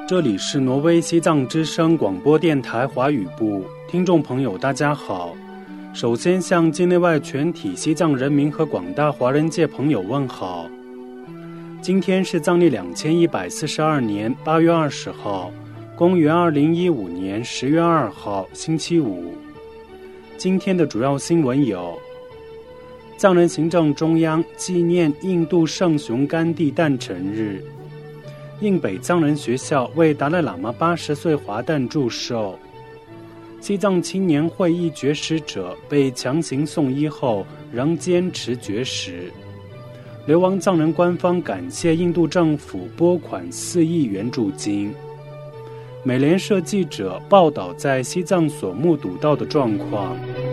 这里是挪威西藏之声广播电台华语部，听众朋友大家好。首先向境内外全体西藏人民和广大华人界朋友问好。今天是藏历2142年8月20号，公元2015年10月2号，星期五。今天的主要新闻有：藏人行政中央纪念印度圣雄甘地诞辰日；印北藏人学校为达赖喇嘛80岁华诞祝寿；西藏青年会议绝食者被强行送医后仍坚持绝食；流亡藏人官方感谢印度政府拨款4亿援助金；美联社记者报道在西藏所目睹到的状况。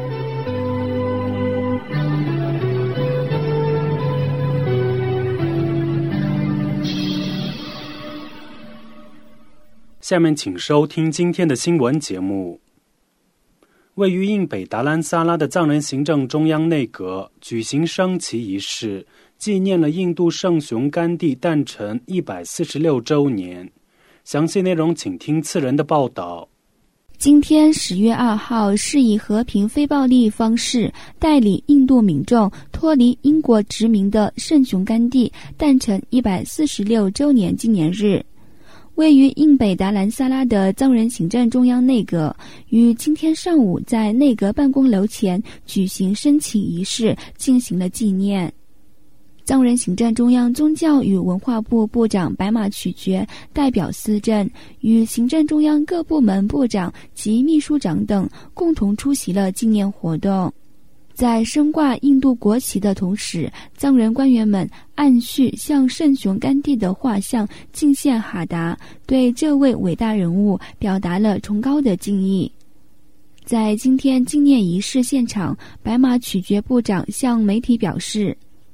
下面请收听今天的新闻节目。位于印北达兰萨拉的藏人行政中央内阁举行升旗仪式，纪念了印度圣雄甘地诞辰146周年。详细内容请听次人的报道。 今天10月2号是以和平非暴力方式带领印度民众脱离英国殖民的圣雄甘地诞辰146周年纪念日。位于印北达兰萨拉的藏人行政中央内阁于今天上午在内阁办公楼前举行升旗仪式，进行了纪念。藏人行政中央宗教与文化部部长白马曲觉代表司政，与行政中央各部门部长及秘书长等共同出席了纪念活动。在升挂印度国旗的同时，藏人官员们按序向圣雄甘地的画像敬献哈达，对这位伟大人物表达了崇高的敬意。在今天纪念仪式现场，白马曲觉部长向媒体表示，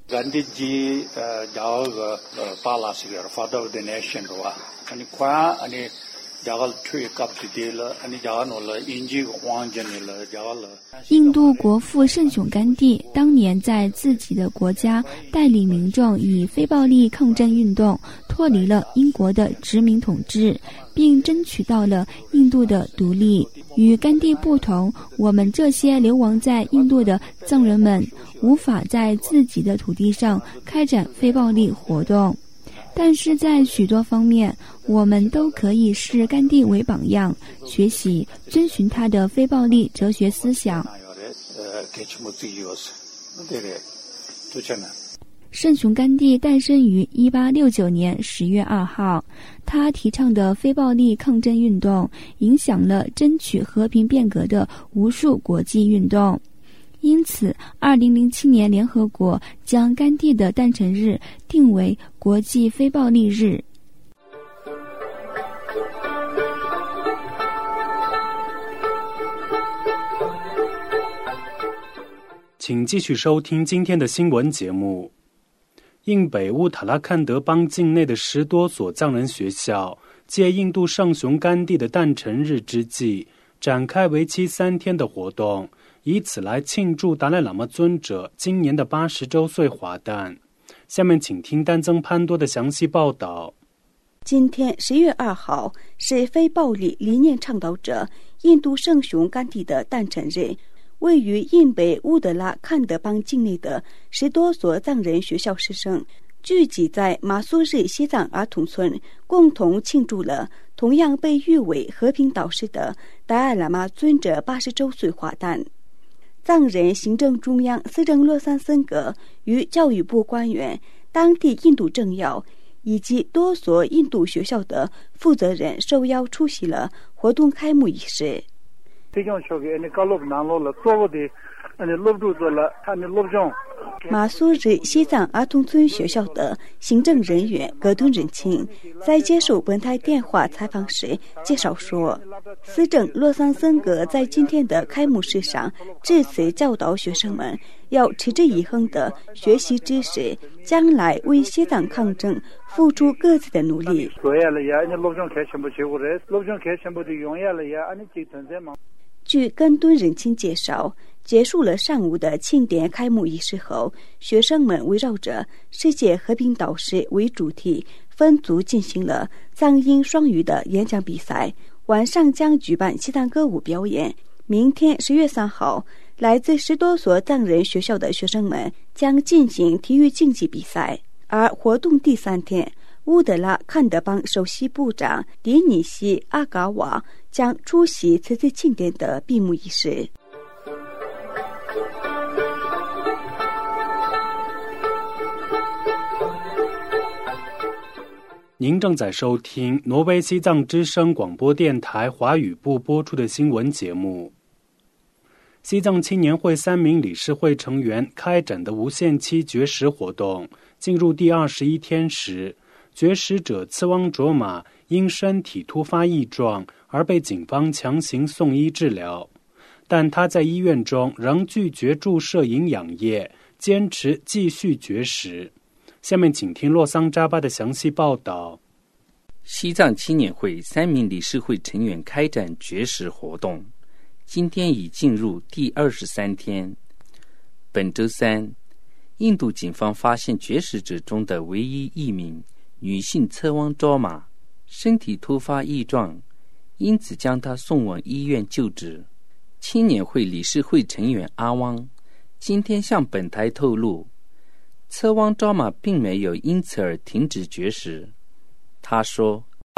印度国父圣雄甘地当年在自己的国家带领民众以非暴力抗争运动脱离了英国的殖民统治，并争取到了印度的独立。与甘地不同，我们这些流亡在印度的藏人们无法在自己的土地上开展非暴力活动，但是在许多方面，我们都可以视甘地为榜样，学习遵循他的非暴力哲学思想。圣雄甘地诞生于1869年10月2号，他提倡的非暴力抗争运动影响了争取和平变革的无数国际运动。因此2007年联合国将甘地的诞辰日定为国际非暴力日。 请继续收听今天的新闻节目。印北乌塔拉坎德邦境内的10多所藏人学校借印度圣雄甘地的诞辰日之际，展开为期3天的活动，以此来庆祝达赖喇嘛尊者今年的80周岁华诞。下面请听丹增潘多的详细报道。 今天10月2号是非暴力理念倡导者印度圣雄甘地的诞辰日。位于印北乌德拉坎德邦境内的10多所藏人学校师生聚集在马苏日西藏儿童村，共同庆祝了同样被誉为和平导师的达赖喇嘛尊者80周岁华诞。藏人行政中央司政洛桑森格与教育部官员、当地印度政要以及多所印度学校的负责人受邀出席了活动开幕仪式。马苏日西藏儿童村学校的行政人员葛顿仁清在接受本台电话采访时介绍说，司政洛桑森格在今天的开幕式上致辞教导学生们要持之以恒地学习知识，将来为西藏抗争付出各自的努力。据根敦仁清介绍，结束了上午的庆典开幕仪式后，学生们围绕着世界和平导师为主题， 分组进行了藏英双语的演讲比赛，晚上将举办西藏歌舞表演。明天10月3号，来自10多所藏人学校的学生们将进行体育竞技比赛。而活动第3天，乌德拉堪德邦首席部长迪尼西阿嘎瓦将出席此次庆典的闭幕仪式。 您正在收听挪威西藏之声广播电台华语部播出的新闻节目。西藏青年会3名理事会成员开展的无限期绝食活动进入第21天时，绝食者次汪卓玛因身体突发异状而被警方强行送医治疗，但他在医院中仍拒绝注射营养液，坚持继续绝食。下面请听洛桑扎巴的详细报道。 西藏青年会3名理事会成员开展绝食活动，今天已进入第23天。本周三，印度警方发现绝食者中的唯一一名女性侧汪卓玛身体突发异状，因此将她送往医院救治。青年会理事会成员阿汪今天向本台透露，侧汪卓玛并没有因此而停止绝食。他说，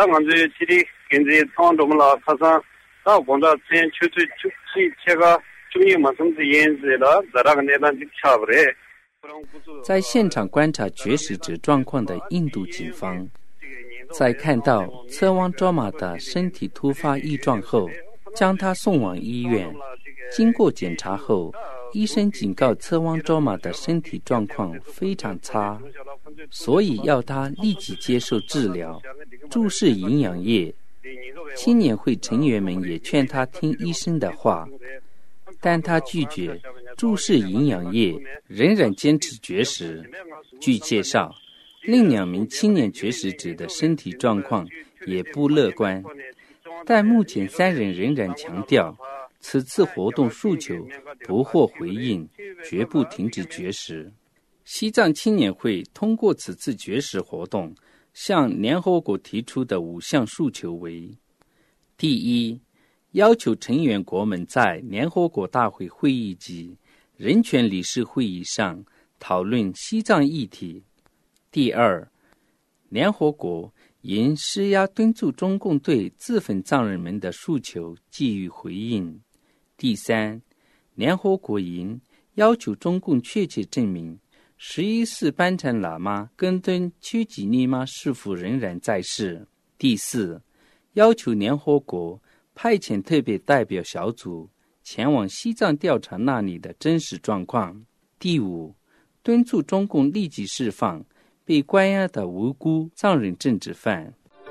在现场观察绝食者状况的印度警方，在看到侧汪卓玛的身体突发异状后，将他送往医院。经过检查后，医生警告侧汪卓玛的身体状况非常差，所以要他立即接受治疗，注射营养液。青年会成员们也劝他听医生的话，但他拒绝注射营养液，仍然坚持绝食。据介绍，另2名青年绝食者的身体状况也不乐观，但目前3人仍然强调此次活动诉求不获回应，绝不停止绝食。西藏青年会通过此次绝食活动向联合国提出的5项诉求为：第一，要求成员国们在联合国大会会议及人权理事会议上讨论西藏议题；第二，联合国应施压敦促中共对自焚藏人们的诉求给予回应；第三，联合国应要求中共确切证明11世班禅喇嘛跟敦丘吉尼玛是否仍然在世；第四，要求联合国派遣特别代表小组前往西藏调查那里的真实状况；第五，敦促中共立即释放被关押的无辜藏人政治犯。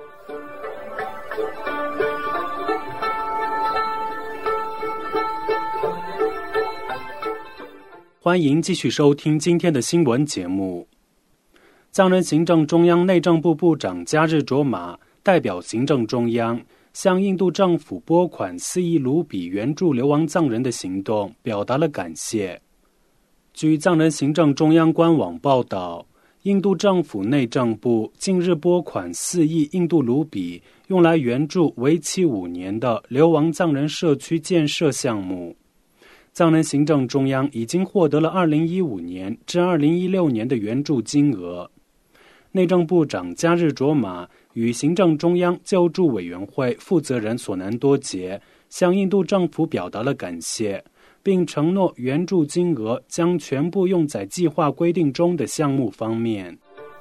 欢迎继续收听今天的新闻节目。藏人行政中央内政部部长加日卓玛代表行政中央向印度政府拨款4亿卢比援助流亡藏人的行动表达了感谢。据藏人行政中央官网报道，印度政府内政部近日拨款4亿印度卢比，用来援助为期5年的流亡藏人社区建设项目。藏人行政中央已经获得了2015年至2016年的援助金额。内政部长加日卓玛与行政中央救助委员会负责人索南多杰向印度政府表达了感谢，并承诺援助金额将全部用在计划规定中的项目方面。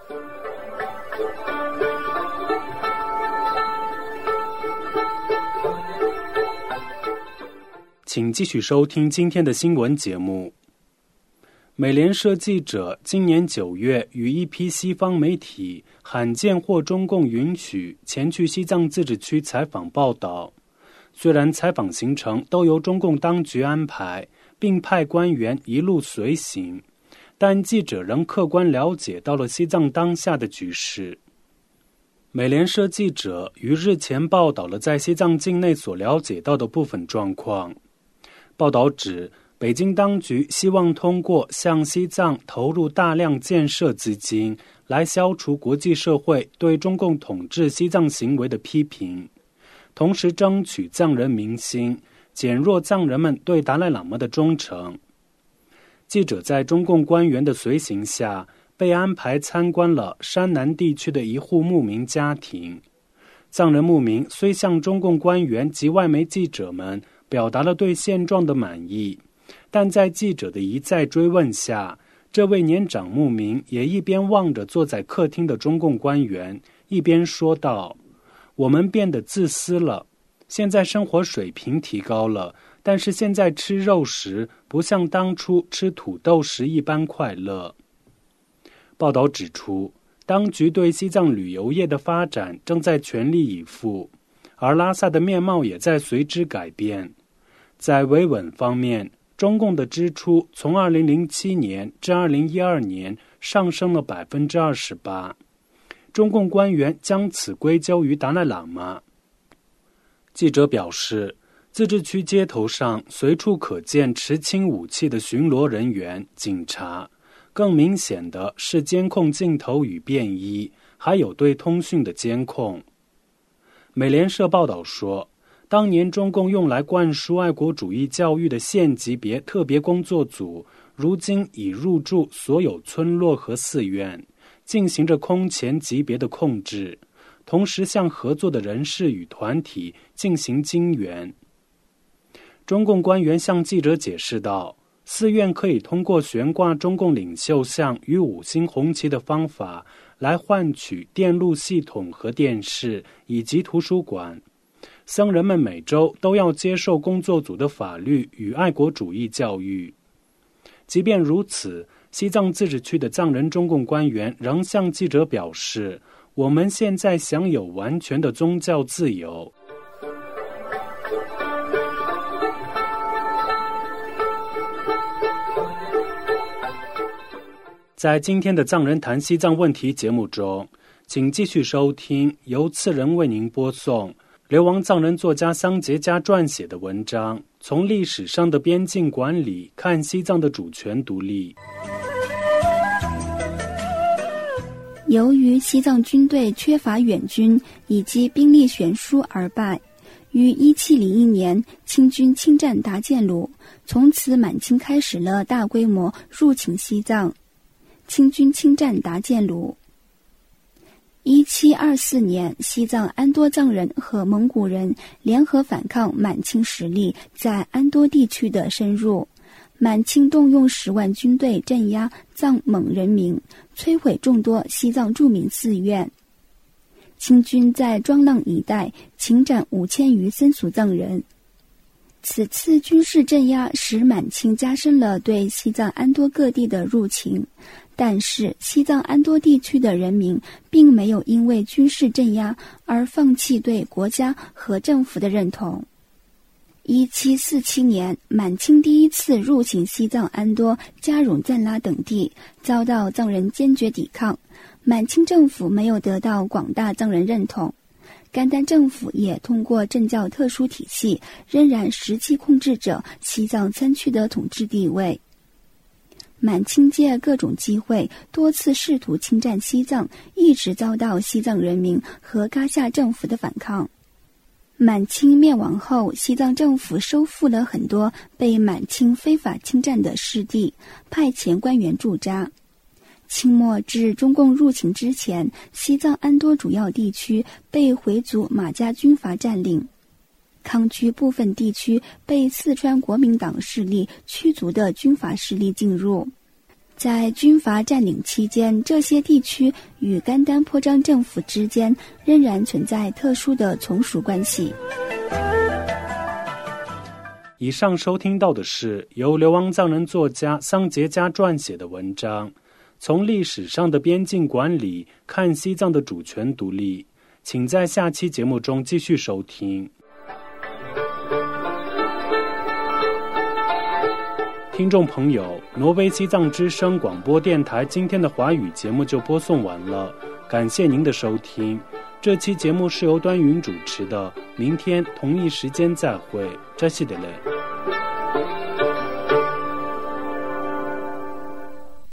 请继续收听今天的新闻节目。美联社记者今年9月与一批西方媒体罕见获中共允许前去西藏自治区采访报道。虽然采访行程都由中共当局安排，并派官员一路随行，但记者仍客观了解到了西藏当下的局势。美联社记者于日前报道了在西藏境内所了解到的部分状况。报道指，北北京当局希望通过向西藏投入大量建设资金，来消除国际社会对中共统治西藏行为的批评，同时争取藏人民心，减弱藏人们对达赖喇嘛的忠诚。记者在中共官员的随行下，被安排参观了山南地区的一户牧民家庭。藏人牧民虽向中共官员及外媒记者们表达了对现状的满意，但在记者的一再追问下，这位年长牧民也一边望着坐在客厅的中共官员，一边说道：“我们变得自私了，现在生活水平提高了，但是现在吃肉时不像当初吃土豆时一般快乐。”报道指出，当局对西藏旅游业的发展正在全力以赴，而拉萨的面貌也在随之改变。在维稳方面，中共的支出从2007年至2012年上升了 28%， 中共官员将此归咎于达赖喇嘛。记者表示，自治区街头上随处可见持轻武器的巡逻人员、警察，更明显的是监控镜头与便衣，还有对通讯的监控。美联社报道说，当年中共用来灌输爱国主义教育的县级别特别工作组，如今已入驻所有村落和寺院，进行着空前级别的控制，同时向合作的人士与团体进行经援。中共官员向记者解释道，寺院可以通过悬挂中共领袖像与5星红旗的方法来换取电路系统和电视以及图书馆。僧人们每周都要接受工作组的法律与爱国主义教育。即便如此，西藏自治区的藏人中共官员仍向记者表示，我们现在享有完全的宗教自由。在今天的藏人谈西藏问题节目中，请继续收听由次人为您播送流亡藏人作家桑杰加撰写的文章《从历史上的边境管理看西藏的主权独立》。 由于西藏军队缺乏远军以及兵力悬殊而败，于1701年清军侵占达建鲁，从此满清开始了大规模入侵西藏。清军侵占达建鲁。1724年，西藏安多藏人和蒙古人联合反抗满清实力在安多地区的深入，满清动用10万军队镇压藏蒙人民，摧毁众多西藏著名寺院。清军在庄浪一带擒斩5000余僧俗藏人。此次军事镇压使满清加深了对西藏安多各地的入侵，但是西藏安多地区的人民并没有因为军事镇压而放弃对国家和政府的认同。1747年，满清第一次入侵西藏安多、加绒赞拉等地，遭到藏人坚决抵抗，满清政府没有得到广大藏人认同。甘丹政府也通过政教特殊体系，仍然实际控制着西藏3区的统治地位。满清借各种机会，多次试图侵占西藏，一直遭到西藏人民和噶夏政府的反抗。满清灭亡后，西藏政府收复了很多被满清非法侵占的失地，派遣官员驻扎。清末至中共入侵之前，西藏安多主要地区被回族马家军阀占领，康区部分地区被四川国民党势力驱逐的军阀势力进入。在军阀占领期间，这些地区与甘丹颇章政府之间仍然存在特殊的从属关系。 以上收听到的是由流亡藏人作家桑杰加撰写的文章《从历史上的边境管理看西藏的主权独立》，请在下期节目中继续收听。听众朋友，挪威西藏之声广播电台今天的华语节目就播送完了，感谢您的收听。这期节目是由端云主持的，明天同一时间再会，扎西德勒。